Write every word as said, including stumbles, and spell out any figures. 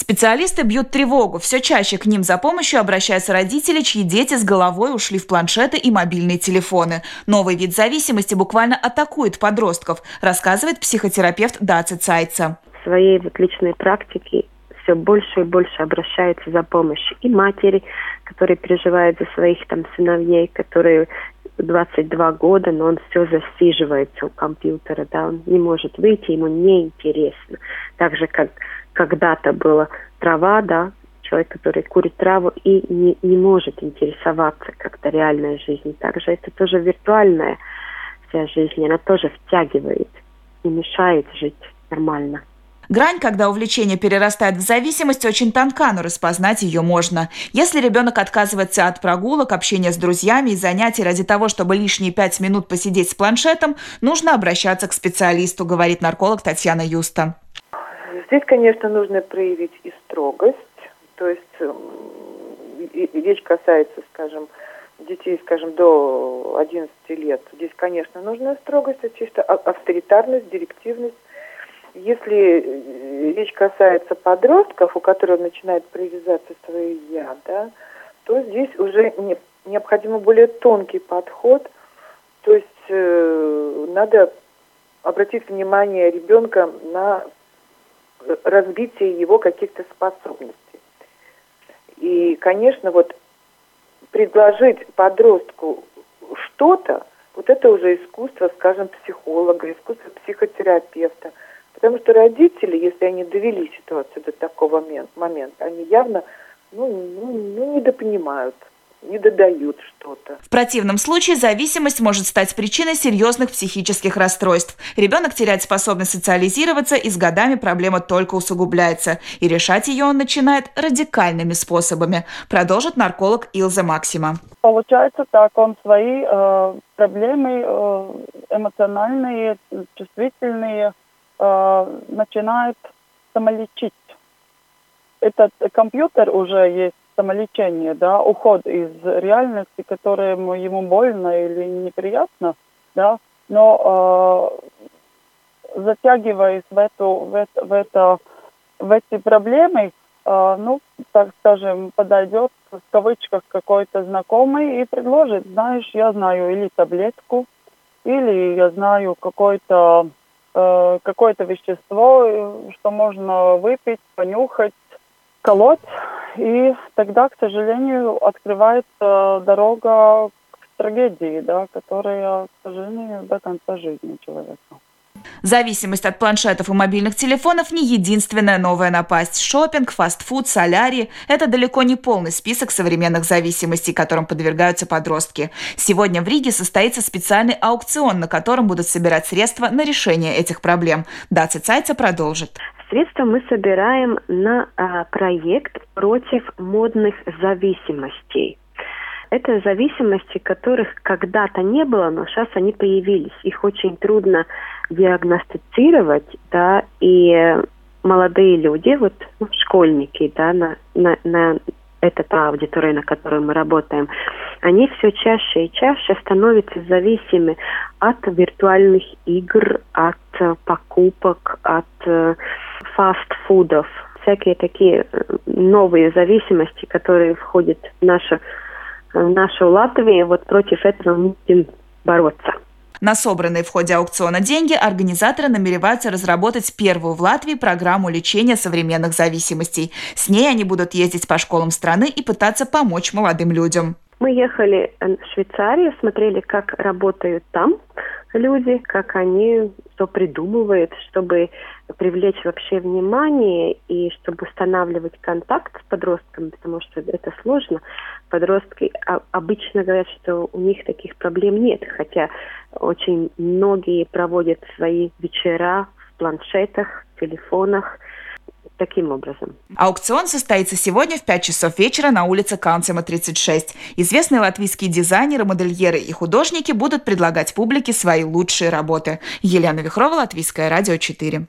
Специалисты бьют тревогу. Все чаще к ним за помощью обращаются родители, чьи дети с головой ушли в планшеты и мобильные телефоны. Новый вид зависимости буквально атакует подростков, рассказывает психотерапевт Даца Цайца. В своей вот личной практике все больше и больше обращаются за помощью и матери, которые переживают за своих там сыновей, которые двадцать два года, но он все засиживается у компьютера, да, он не может выйти, ему неинтересно. Так же, как когда-то была трава, да, человек, который курит траву и не, не может интересоваться как-то реальной жизнью. Также это тоже виртуальная вся жизнь, она тоже втягивает и мешает жить нормально. Грань, когда увлечение перерастает в зависимость, очень тонка, но распознать ее можно. Если ребенок отказывается от прогулок, общения с друзьями и занятий ради того, чтобы лишние пять минут посидеть с планшетом, нужно обращаться к специалисту, говорит нарколог Татьяна Юста. Здесь, конечно, нужно проявить и строгость, то есть речь касается, скажем, детей, скажем, до одиннадцати лет. Здесь, конечно, нужна строгость, это чисто авторитарность, директивность. Если речь касается подростков, у которых начинает привязаться свое «я», да, то здесь уже не, необходим более тонкий подход. То есть э, надо обратить внимание ребенка на развитие его каких-то способностей. И, конечно, вот предложить подростку что-то, вот это уже искусство, скажем, психолога, искусство психотерапевта. Потому что родители, если они довели ситуацию до такого момента, они явно ну, ну, ну, недопонимают, не додают что-то. В противном случае зависимость может стать причиной серьезных психических расстройств. Ребенок теряет способность социализироваться, и с годами проблема только усугубляется. И решать ее он начинает радикальными способами, продолжит нарколог Илза Максима. Получается так, он свои э, проблемы э, эмоциональные, чувствительные, начинает самолечить. Этот компьютер уже есть самолечение, да, уход из реальности, которая ему больно или неприятно, да, но э, затягиваясь в эту, в это, в это, в эти проблемы, э, ну, так скажем, подойдет в кавычках какой-то знакомый и предложит, знаешь, я знаю или таблетку, или я знаю какой-то какое-то вещество, что можно выпить, понюхать, колоть. И тогда, к сожалению, открывается дорога к трагедии, да, которая, к сожалению, до конца жизни человека. Зависимость от планшетов и мобильных телефонов не единственная новая напасть. Шопинг, фастфуд, солярий – это далеко не полный список современных зависимостей, которым подвергаются подростки. Сегодня в Риге состоится специальный аукцион, на котором будут собирать средства на решение этих проблем. Даца Цайца продолжит. Средства мы собираем на а, проект против модных зависимостей. Это зависимости, которых когда-то не было, но сейчас они появились. Их очень трудно диагностицировать, да, и молодые люди, вот ну, школьники, да, на, на, на это та аудитория, на которой мы работаем, они все чаще и чаще становятся зависимы от виртуальных игр, от покупок, от э, фастфудов. Всякие такие новые зависимости, которые входят в нашу в нашу Латвию, вот против этого мы будем бороться. На собранные в ходе аукциона деньги организаторы намереваются разработать первую в Латвии программу лечения современных зависимостей. С ней они будут ездить по школам страны и пытаться помочь молодым людям. Мы ехали в Швейцарию, смотрели, как работают там люди, как они что придумывают, чтобы привлечь вообще внимание и чтобы устанавливать контакт с подростками, потому что это сложно. Подростки обычно говорят, что у них таких проблем нет, хотя очень многие проводят свои вечера в планшетах, телефонах. Таким образом. Аукцион состоится сегодня в пять часов вечера на улице Каунсема, тридцать шесть. Известные латвийские дизайнеры, модельеры и художники будут предлагать публике свои лучшие работы. Елена Вихрова, Латвийское радио четыре.